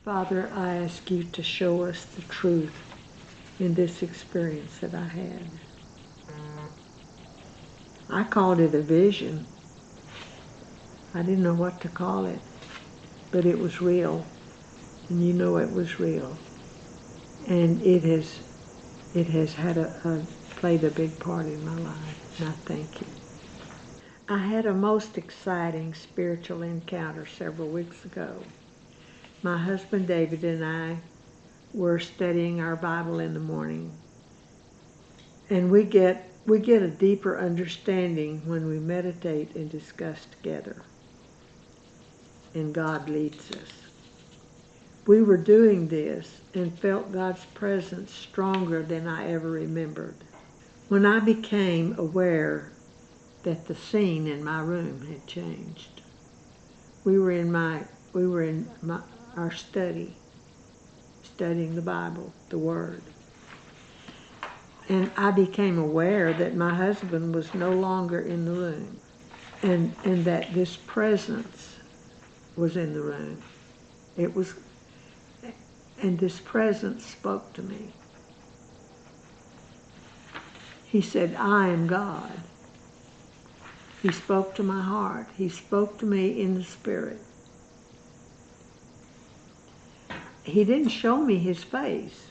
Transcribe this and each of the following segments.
Father, I ask you to show us the truth in this experience that I had. I called it a vision. I didn't know what to call it, but it was real, and you know it was real. And it has played a big part in my life, and I thank you. I had a most exciting spiritual encounter several weeks ago. My husband David and I were studying our Bible in the morning, and we get a deeper understanding when we meditate and discuss together, and God leads us. We were doing this and felt God's presence stronger than I ever remembered. When I became aware that the scene in my room had changed, we were in our study, studying the Bible, the Word. And I became aware that my husband was no longer in the room, and that this presence was in the room. And this presence spoke to me. He said, "I am God." He spoke to my heart. He spoke to me in the Spirit. He didn't show me his face,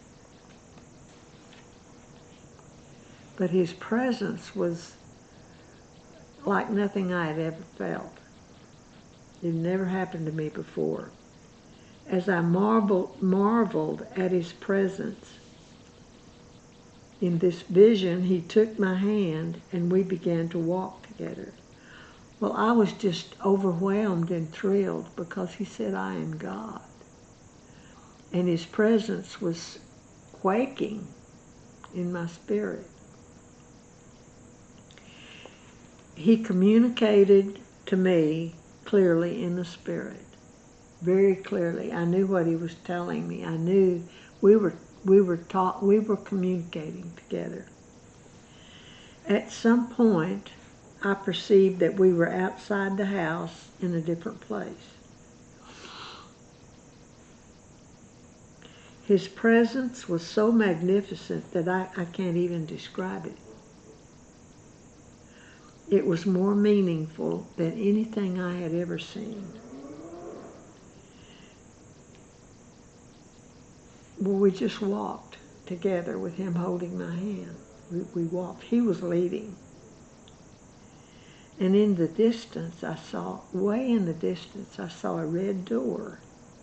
but his presence was like nothing I had ever felt. It never happened to me before. As I marveled at his presence, in this vision, he took my hand and we began to walk together. Well, I was just overwhelmed and thrilled because he said, "I am God." And his presence was quaking in my spirit. He communicated to me clearly in the Spirit, very clearly. I knew what he was telling me. I knew we were communicating together. At some point, I perceived that we were outside the house in a different place. His presence was so magnificent that I can't even describe it. It was more meaningful than anything I had ever seen. Well, we just walked together with him holding my hand. We walked. He was leading. And in the distance, way in the distance, I saw a red door.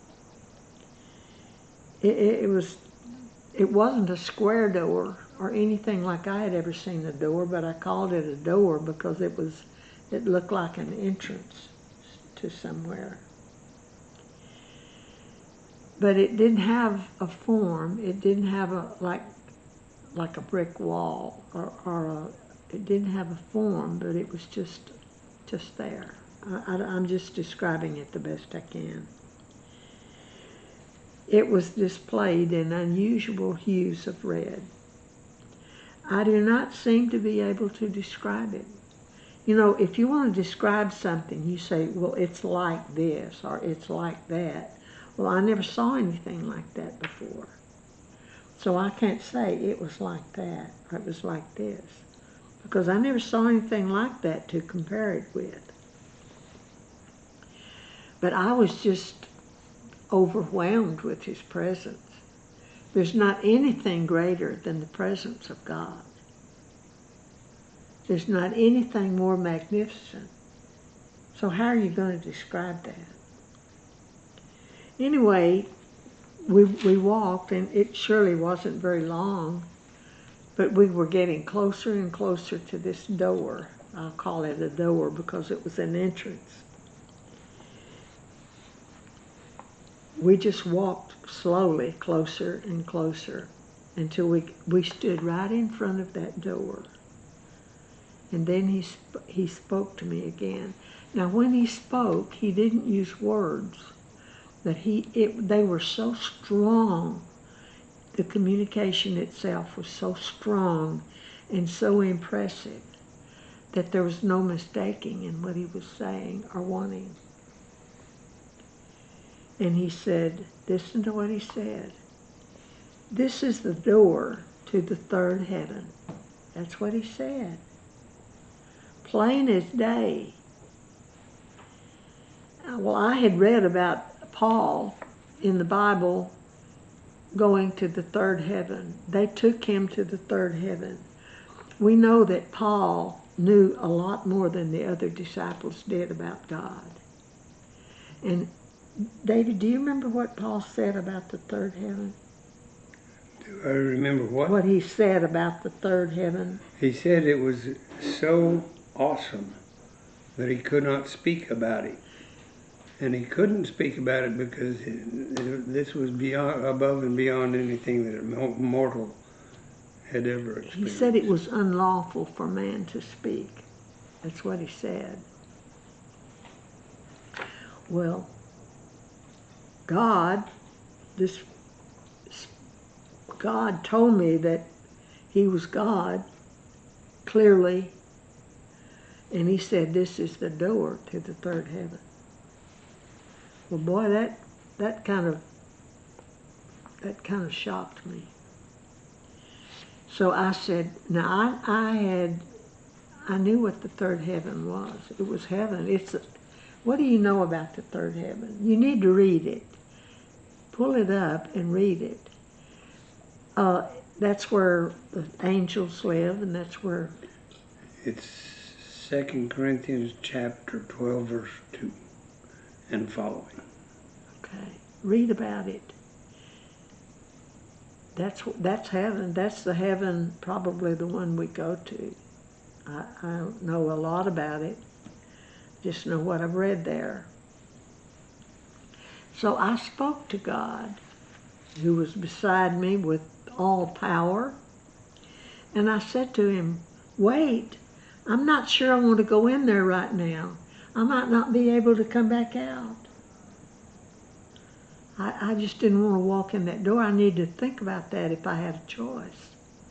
It wasn't a square door or anything like I had ever seen a door, but I called it a door because it looked like an entrance to somewhere. But it didn't have a form. It didn't have like a brick wall it didn't have a form, but it was just there. I'm just describing it the best I can. It was displayed in unusual hues of red. I do not seem to be able to describe it. You know, if you want to describe something, you say, well, it's like this or it's like that. Well, I never saw anything like that before. So I can't say it was like that or it was like this, because I never saw anything like that to compare it with. But I was just overwhelmed with his presence. There's not anything greater than the presence of God. There's not anything more magnificent. So how are you going to describe that? Anyway, we walked, and it surely wasn't very long, but we were getting closer and closer to this door. I'll call it a door because it was an entrance. We just walked slowly closer and closer until we stood right in front of that door. And then he spoke to me again. Now, when he spoke, he didn't use words, but they were so strong. The communication itself was so strong and so impressive that there was no mistaking in what he was saying or wanting. And he said, listen to what he said. This is the door to the third heaven. That's what he said. Plain as day. Well, I had read about Paul in the Bible going to the third heaven. They took him to the third heaven. We know that Paul knew a lot more than the other disciples did about God. And David, do you remember what Paul said about the third heaven? Do I remember what? What he said about the third heaven? He said it was so awesome that he could not speak about it. And he couldn't speak about it because this was above and beyond anything that a mortal had ever experienced. He said it was unlawful for man to speak. That's what he said. Well, God told me that he was God, clearly, and he said this is the door to the third heaven. Well, boy, that kind of shocked me. So I said, now I knew what the third heaven was. It was heaven. What do you know about the third heaven? You need to read it. Pull it up and read it. That's where the angels live, and that's where... It's 2 Corinthians chapter 12, verse 2 and following. Okay, read about it. That's heaven. That's the heaven, probably the one we go to. I don't know a lot about it. Just know what I've read there. So I spoke to God, who was beside me with all power, and I said to him, wait, I'm not sure I want to go in there right now. I might not be able to come back out. I just didn't want to walk in that door. I need to think about that if I had a choice.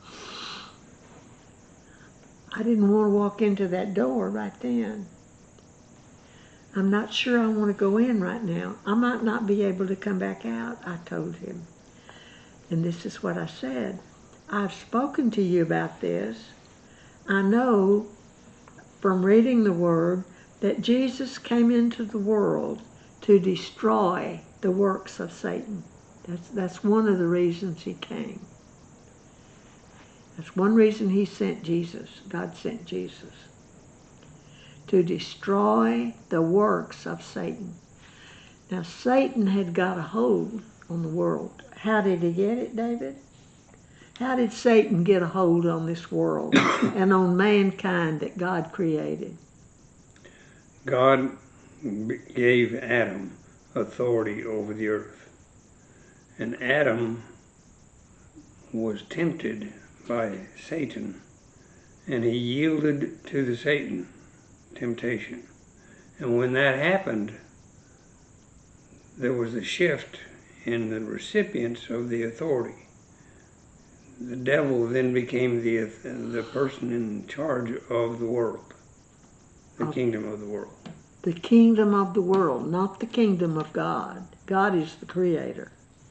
I didn't want to walk into that door right then. I'm not sure I want to go in right now. I might not be able to come back out, I told him. And this is what I said. I've spoken to you about this. I know from reading the Word that Jesus came into the world to destroy the works of Satan. That's one of the reasons he came. That's one reason he sent Jesus. God sent Jesus. To destroy the works of Satan. Now, Satan had got a hold on the world. How did he get it, David? How did Satan get a hold on this world and on mankind that God created? God gave Adam authority over the earth. And Adam was tempted by Satan, and he yielded to the Satan temptation. And when that happened, there was a shift in the recipients of the authority. The devil then became the person in charge of the world, the kingdom of the world. The kingdom of the world, not the kingdom of God. God is the creator.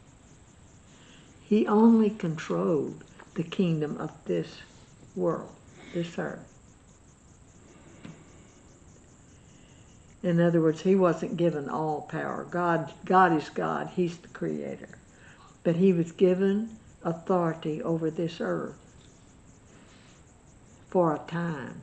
He only controlled the kingdom of this world, this earth. In other words, he wasn't given all power. God is God. He's the creator. But he was given authority over this earth for a time.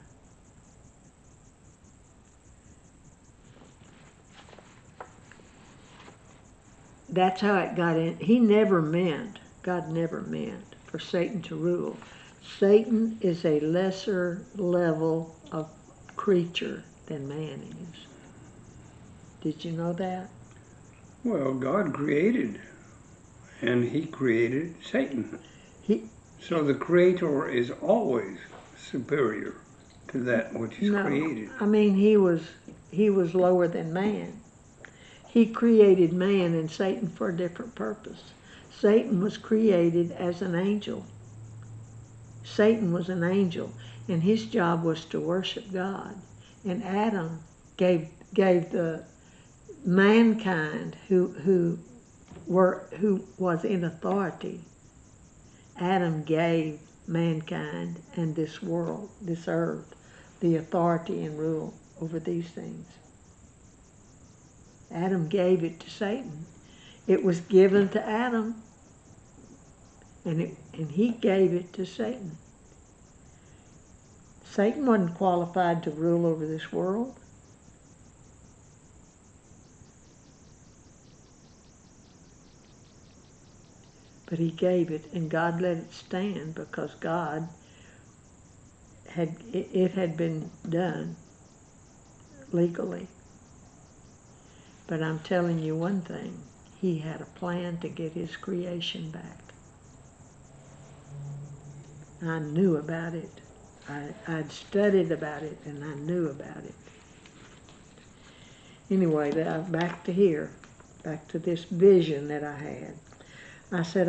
That's how it got in. God never meant for Satan to rule. Satan is a lesser level of creature than man is. Did you know that? Well, God created, and he created Satan. So the creator is always superior to that which is created. I mean, he was lower than man. He created man and Satan for a different purpose. Satan was created as an angel. Satan was an angel, and his job was to worship God. And Adam gave the mankind who was in authority. Adam gave mankind and this world, this earth, the authority and rule over these things. Adam gave it to Satan. It was given to Adam, and he gave it to Satan. Satan wasn't qualified to rule over this world. But he gave it, and God let it stand because God it had been done legally. But I'm telling you one thing, he had a plan to get his creation back. I knew about it. I'd studied about it, and I knew about it. Anyway, back to here, back to this vision that I had. I said,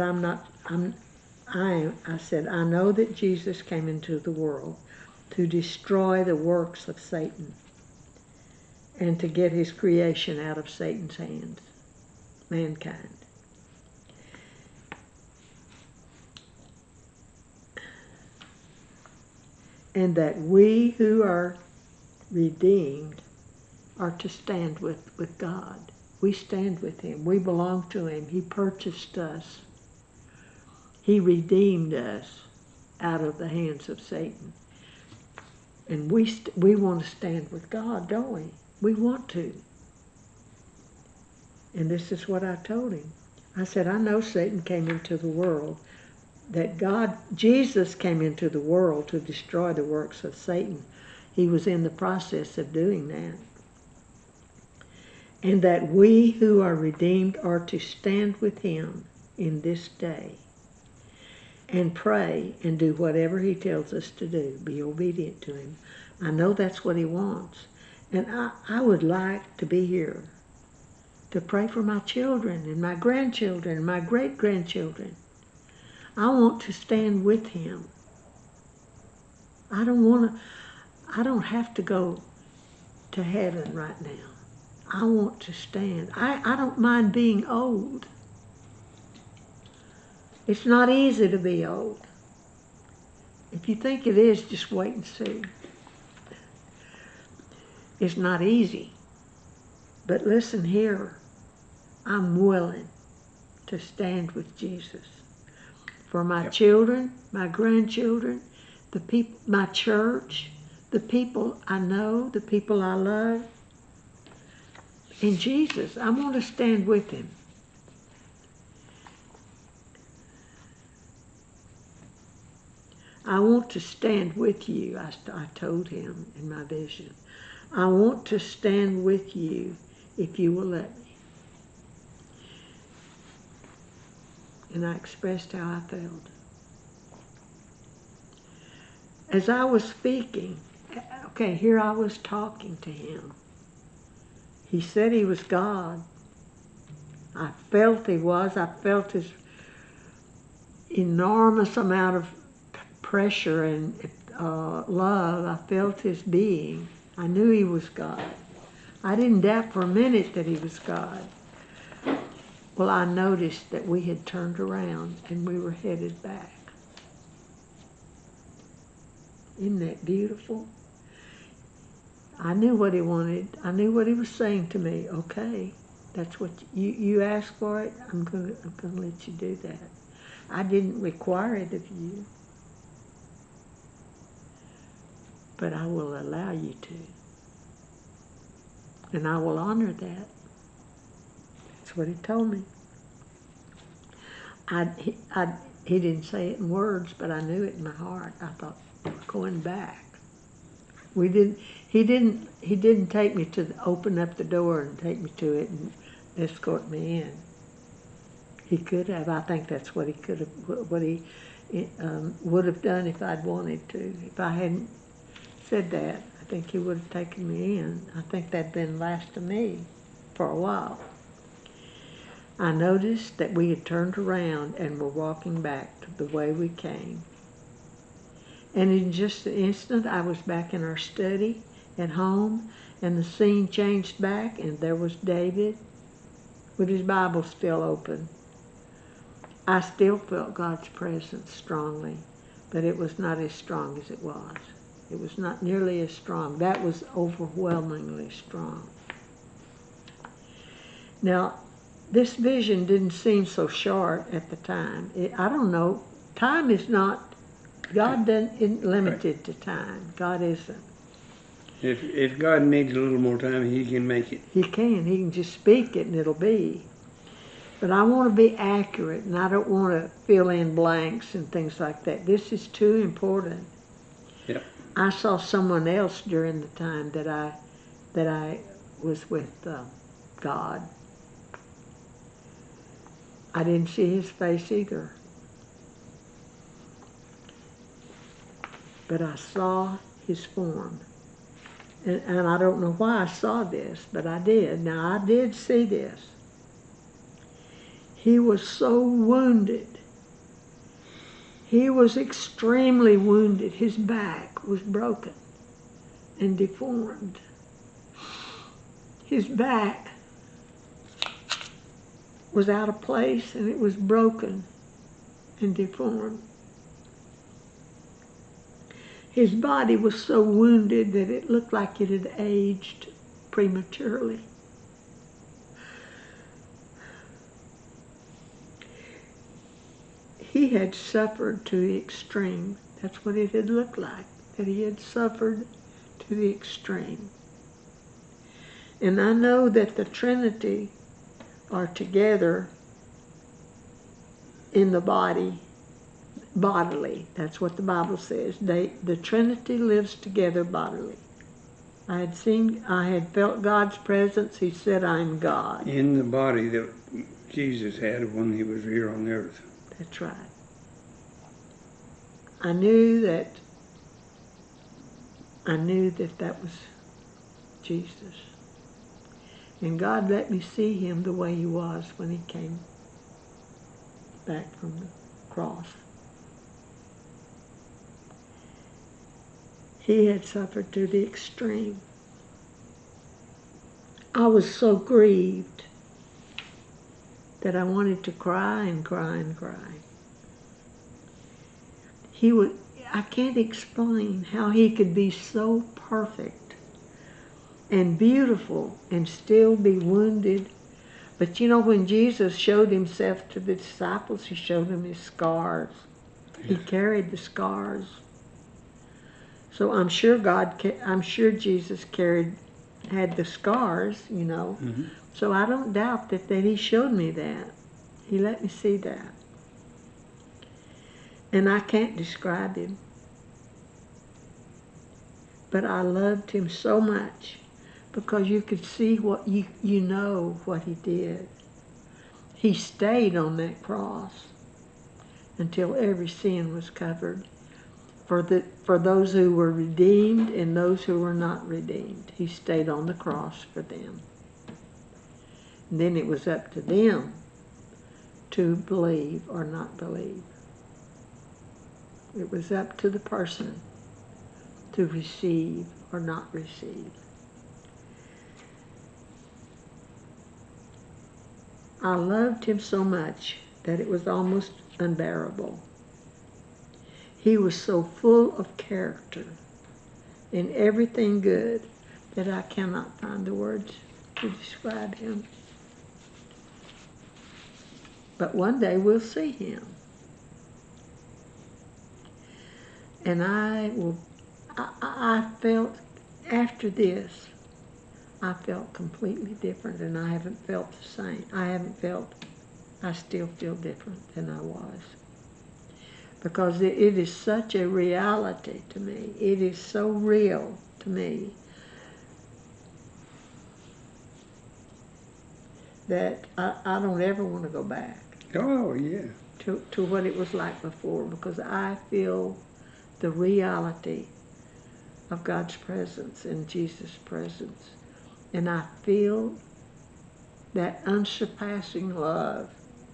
I said, I know that Jesus came into the world to destroy the works of Satan and to get his creation out of Satan's hands, mankind. And that we who are redeemed are to stand with God. We stand with him. We belong to him. He purchased us. He redeemed us out of the hands of Satan. And we want to stand with God, don't we? We want to. And this is what I told him. I said, I know Satan came into the world, that Jesus came into the world to destroy the works of Satan. He was in the process of doing that. And that we who are redeemed are to stand with him in this day and pray and do whatever he tells us to do. Be obedient to him. I know that's what he wants. And I would like to be here to pray for my children and my grandchildren and my great-grandchildren. I want to stand with him. I don't have to go to heaven right now. I want to stand. I don't mind being old. It's not easy to be old. If you think it is, just wait and see. It's not easy. But listen here. I'm willing to stand with Jesus. For my children, my grandchildren, the people, my church, the people I know, the people I love. In Jesus, I want to stand with him. I want to stand with you, I told him in my vision. I want to stand with you if you will let me. And I expressed how I felt. As I was speaking, okay, here I was talking to him. He said he was God. I felt he was. I felt his enormous amount of pressure and love. I felt his being. I knew he was God. I didn't doubt for a minute that he was God. Well, I noticed that we had turned around and we were headed back. Isn't that beautiful? I knew what he wanted. I knew what he was saying to me. Okay, that's what you asked for it. I'm gonna let you do that. I didn't require it of you, but I will allow you to, and I will honor that. That's what he told me. He didn't say it in words, but I knew it in my heart. I thought, we're going back. He didn't take me to open up the door and take me to it and escort me in. He could have. I think that's what he could have, what he would have done if I'd wanted to. If I hadn't said that, I think he would have taken me in. I think that'd been last to me for a while. I noticed that we had turned around and were walking back to the way we came. And in just an instant, I was back in our study at home, And the scene changed back, and there was David with his Bible still open. I still felt God's presence strongly, but it was not as strong as it was. It was not nearly as strong. That was overwhelmingly strong. Now, this vision didn't seem so short at the time. I don't know. Time is not, God isn't limited to time. God isn't. If God needs a little more time, He can make it. He can just speak it and it'll be. But I want to be accurate, and I don't want to fill in blanks and things like that. This is too important. Yep. I saw someone else during the time that I was with God. I didn't see his face either. But I saw his form. And I don't know why I saw this, but I did. Now, I did see this. He was so wounded. He was extremely wounded. His back was broken and deformed. His back was out of place, and it was broken and deformed. His body was so wounded that it looked like it had aged prematurely. He had suffered to the extreme. That's what it had looked like, that he had suffered to the extreme. And I know that the Trinity are together in the body, bodily. That's what the Bible says. The Trinity lives together bodily. I had felt God's presence. He said, I'm God. In the body that Jesus had when He was here on the earth. That's right. I knew that that was Jesus. And God let me see him the way he was when he came back from the cross. He had suffered to the extreme. I was so grieved that I wanted to cry and cry and cry. I can't explain how he could be so perfect and beautiful and still be wounded. But you know, when Jesus showed himself to the disciples, he showed them his scars. He carried the scars. So I'm sure Jesus had the scars, you know. Mm-hmm. So I don't doubt that he showed me that. He let me see that. And I can't describe him. But I loved him so much because you could see what you know what he did. He stayed on that cross until every sin was covered. For those who were redeemed and those who were not redeemed, he stayed on the cross for them. And then it was up to them to believe or not believe. It was up to the person to receive or not receive. I loved him so much that it was almost unbearable. He was so full of character and everything good that I cannot find the words to describe him. But one day we'll see him. And I felt, after this, I felt completely different, and I haven't felt the same. I still feel different than I was. Because it is such a reality to me. It is so real to me that I don't ever want to go back. Oh, yeah. To what it was like before, because I feel the reality of God's presence and Jesus' presence. And I feel that unsurpassing love.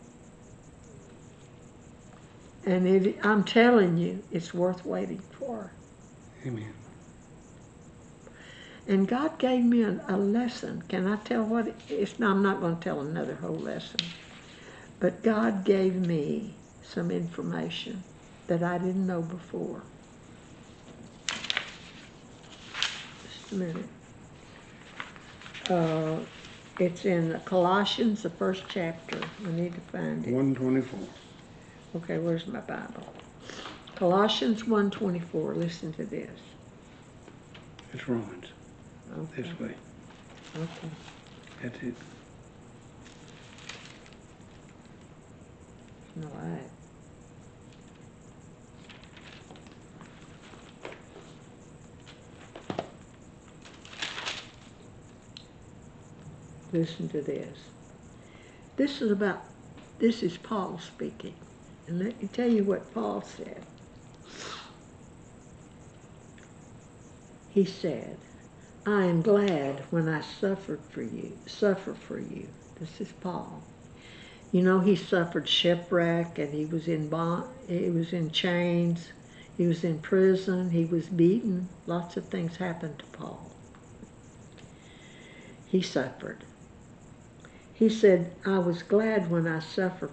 And I'm telling you, it's worth waiting for. Amen. And God gave me a lesson. Can I tell what it is? No, I'm not going to tell another whole lesson. But God gave me some information that I didn't know before. Just a minute. It's in Colossians, the first chapter. I need to find it. 124. Okay, where's my Bible? Colossians 1:24. Listen to this. It's Romans. Okay. This way. Okay. That's it. All right. Listen to this. This is Paul speaking. And let me tell you what Paul said. He said, I am glad when I suffer for you. This is Paul. You know, he suffered shipwreck, and he was in chains, he was in prison, he was beaten. Lots of things happened to Paul. He suffered. He said, I am glad when I suffer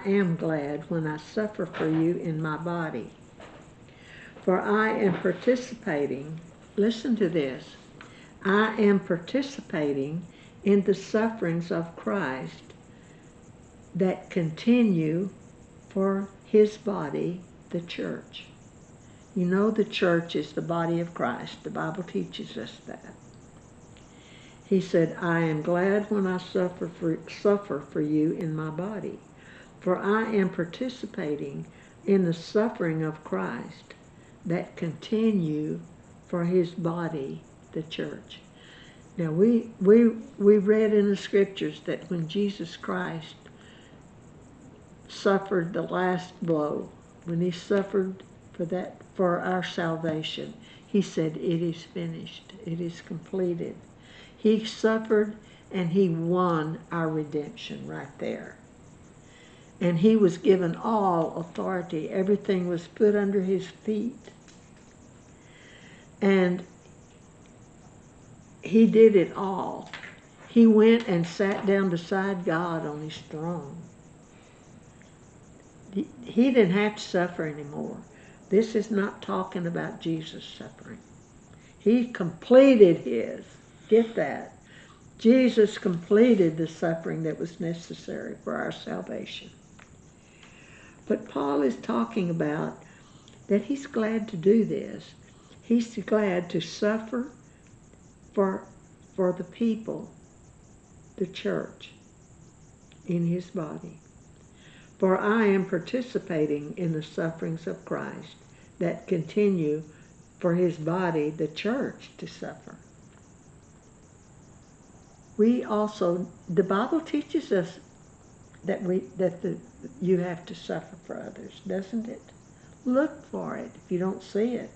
for you in my body. For I am participating, listen to this, I am participating in the sufferings of Christ that continue for his body, the church. You know, the church is the body of Christ. The Bible teaches us that. He said, I am glad when I suffer for you in my body, for I am participating in the suffering of Christ that continue for his body, the church. Now, we read in the scriptures that when Jesus Christ suffered the last blow, when he suffered for our salvation, he said, it is finished, it is completed. He suffered and he won our redemption right there. And he was given all authority. Everything was put under his feet. And he did it all. He went and sat down beside God on his throne. He didn't have to suffer anymore. This is not talking about Jesus suffering. He completed his. Get that. Jesus completed the suffering that was necessary for our salvation. But Paul is talking about that he's glad to do this. He's glad to suffer for the people, the church, in his body. For I am participating in the sufferings of Christ that continue for his body, the church, to suffer. The Bible teaches us that you have to suffer for others, doesn't it? Look for it if you don't see it.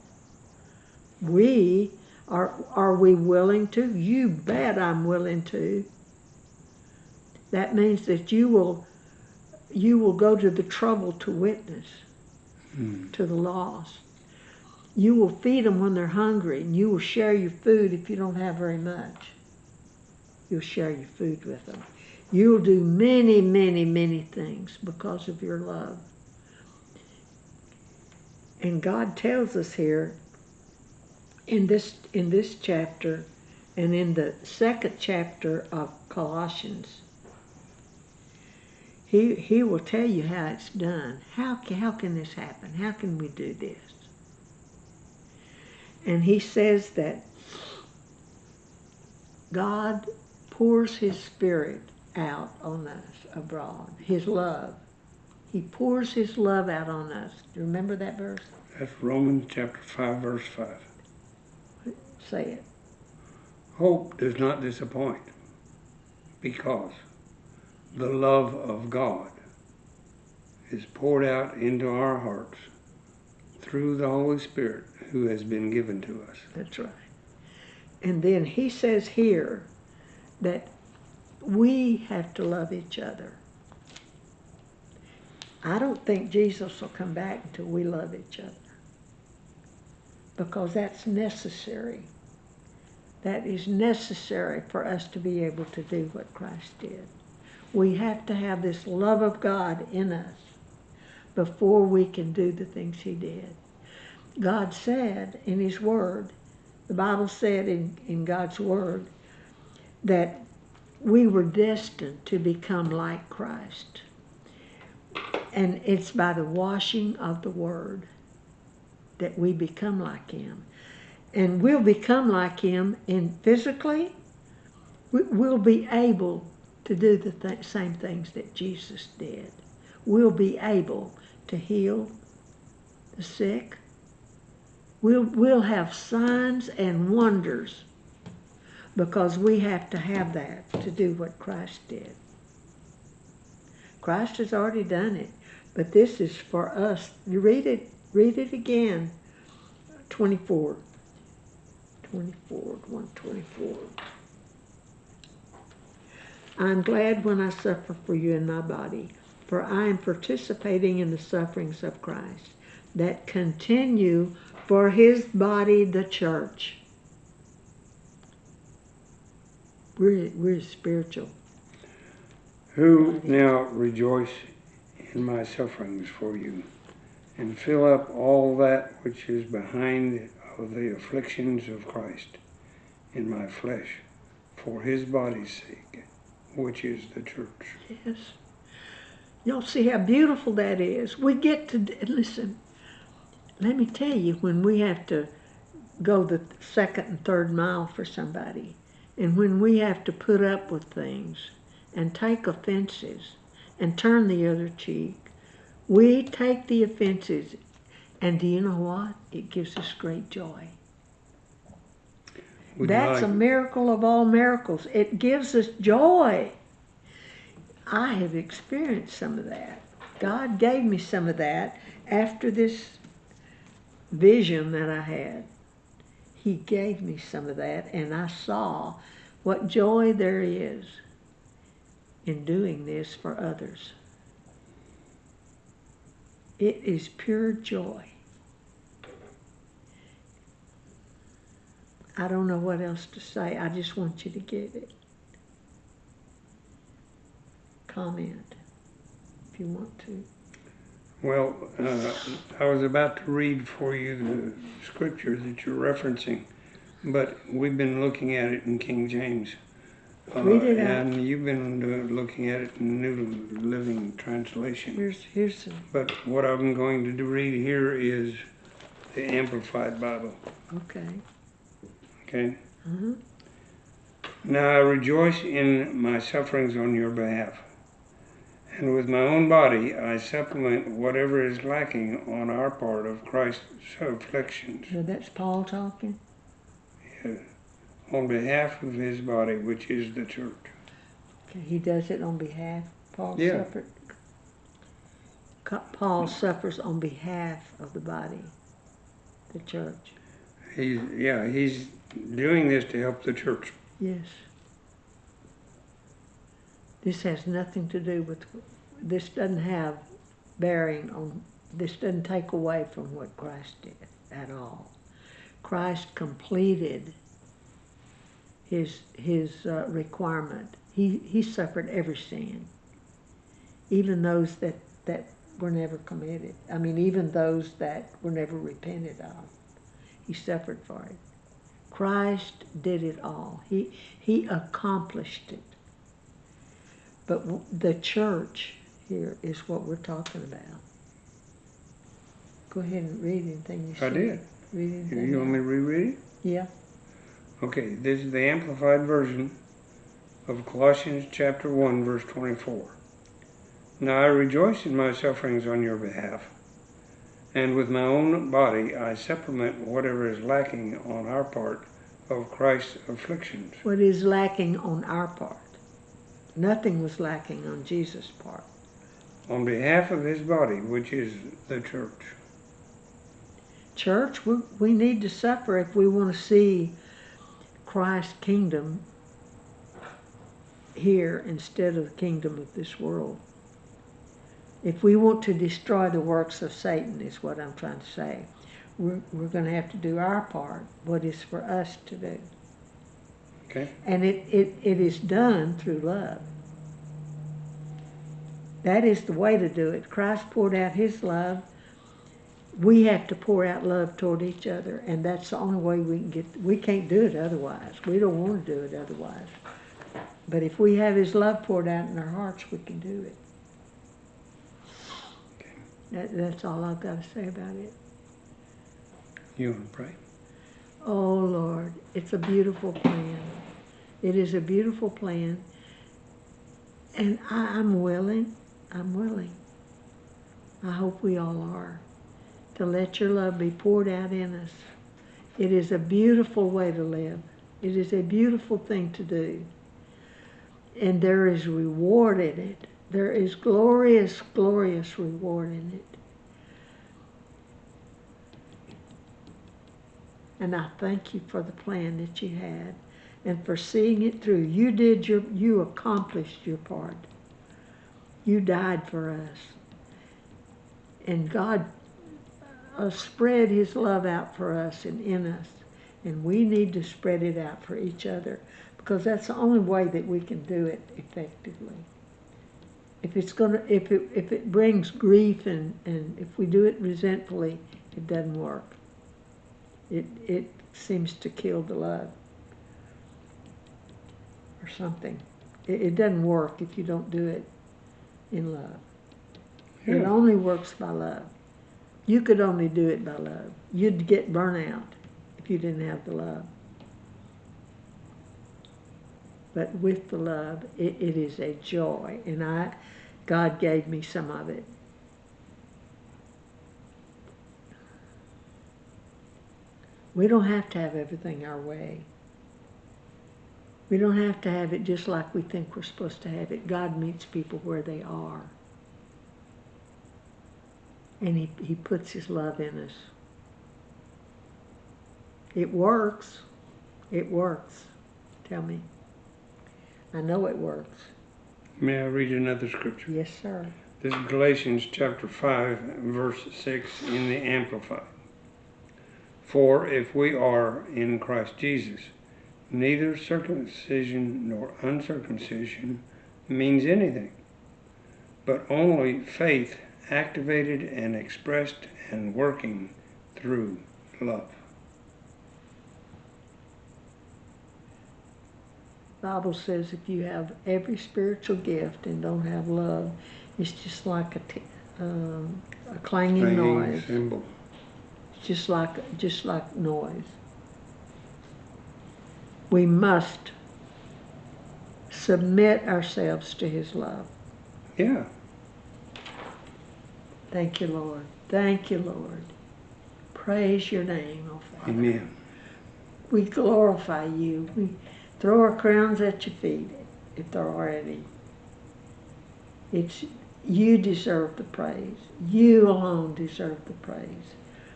Are we willing to? You bet I'm willing to. That means that you will go to the trouble to witness to the lost. You will feed them when they're hungry, and you will share your food if you don't have very much. You'll share your food with them. You'll do many, many, many things because of your love. And God tells us here in this chapter and in the second chapter of Colossians, He will tell you how it's done. How can this happen? How can we do this? And he says that God pours his Spirit out on us abroad, his love. He pours his love out on us. Do you remember that verse? That's Romans chapter 5, verse 5. Say it. Hope does not disappoint, because the love of God is poured out into our hearts through the Holy Spirit who has been given to us. That's right. And then he says here that we have to love each other. I don't think Jesus will come back until we love each other, because that's necessary. That is necessary for us to be able to do what Christ did. We have to have this love of God in us before we can do the things he did. God said in his word, the Bible said in God's word, that we were destined to become like Christ. And it's by the washing of the word that we become like him. And we'll become like him in physically. We'll be able to do the same things that Jesus did. We'll be able to heal the sick. We'll have signs and wonders because we have to have that to do what Christ did. Christ has already done it, but this is for us. You read it again. 124. I am glad when I suffer for you in my body, for I am participating in the sufferings of Christ, that continue for his body, the church. We're spiritual. Who now rejoice in my sufferings for you, and fill up all that which is behind of the afflictions of Christ in my flesh, for his body's sake, which is the church. Yes. Y'all see how beautiful that is. We get to, listen, let me tell you, when we have to go the second and third mile for somebody, and when we have to put up with things and take offenses and turn the other cheek, we take the offenses, and do you know what? It gives us great joy. That's a miracle of all miracles. It gives us joy. I have experienced some of that. God gave me some of that after this vision that I had. He gave me some of that, and I saw what joy there is in doing this for others. It is pure joy. I don't know what else to say. I just want you to get it. Comment if you want to. Well, I was about to read for you the scripture that you're referencing, but we've been looking at it in King James. Read it out. And you've been looking at it in New Living Translation. Here's some. But what I'm going to read here is the Amplified Bible. Okay. Okay? Uh-huh. Now I rejoice in my sufferings on your behalf, and with my own body I supplement whatever is lacking on our part of Christ's afflictions. Now that's Paul talking? Yeah. On behalf of his body, which is the church. Okay, he does it on behalf. Paul Yeah. suffered. Paul suffers on behalf of the body, the church. He's doing this to help the church. Yes. This has nothing to do with, this doesn't have bearing on, this doesn't take away from what Christ did at all. Christ completed his requirement. He suffered every sin, even those that were never committed. I mean, even those that were never repented of. He suffered for it. Christ did it all. He accomplished it. But the church here is what we're talking about. Go ahead and read anything you said. I did. Read anything. You want me to reread it? Yeah. Okay, this is the Amplified Version of Colossians chapter 1, verse 24. Now I rejoice in my sufferings on your behalf, and with my own body I supplement whatever is lacking on our part of Christ's afflictions. What is lacking on our part? Nothing was lacking on Jesus' part. On behalf of his body, which is the church. Church, we need to suffer if we want to see Christ's kingdom here instead of the kingdom of this world. If we want to destroy the works of Satan, is what I'm trying to say, we're going to have to do our part, what is for us to do. Okay. And it is done through love. That is the way to do it. Christ poured out his love. We have to pour out love toward each other, and that's the only way we can't do it otherwise. We don't want to do it otherwise. But if we have his love poured out in our hearts, we can do it. Okay. That's all I've got to say about it. You want to pray? Oh, Lord, it's a beautiful plan. It is a beautiful plan. And I'm willing. I'm willing. I hope we all are. To let your love be poured out in us. It is a beautiful way to live. It is a beautiful thing to do. And there is reward in it. There is glorious, glorious reward in it. And I thank you for the plan that you had and for seeing it through. You accomplished your part. You died for us. And God spread his love out for us and in us. And we need to spread it out for each other because that's the only way that we can do it effectively. If it brings grief and if we do it resentfully, it doesn't work. It seems to kill the love or something. It doesn't work if you don't do it in love. Yeah. It only works by love. You could only do it by love. You'd get burnout if you didn't have the love. But with the love, it is a joy. And God gave me some of it. We don't have to have everything our way. We don't have to have it just like we think we're supposed to have it. God meets people where they are. And he puts his love in us. It works. It works. Tell me. I know it works. May I read another scripture? Yes, sir. This is Galatians chapter 5, verse 6 in the Amplified. For if we are in Christ Jesus, neither circumcision nor uncircumcision means anything, but only faith activated and expressed and working through love. The Bible says if you have every spiritual gift and don't have love, it's just like a clanging noise. Cymbal. It's just like noise. We must submit ourselves to his love. Yeah. Thank you, Lord. Thank you, Lord. Praise your name, oh Father. Amen. We glorify you. We throw our crowns at your feet, if there are any. You deserve the praise. You alone deserve the praise.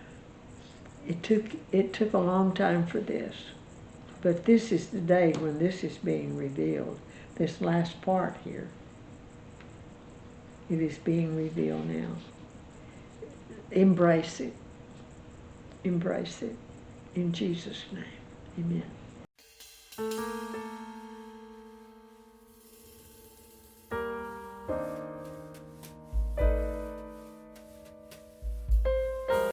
It took a long time for this, but this is the day when this is being revealed. This last part here. It is being revealed now. Embrace it. Embrace it. In Jesus' name. Amen.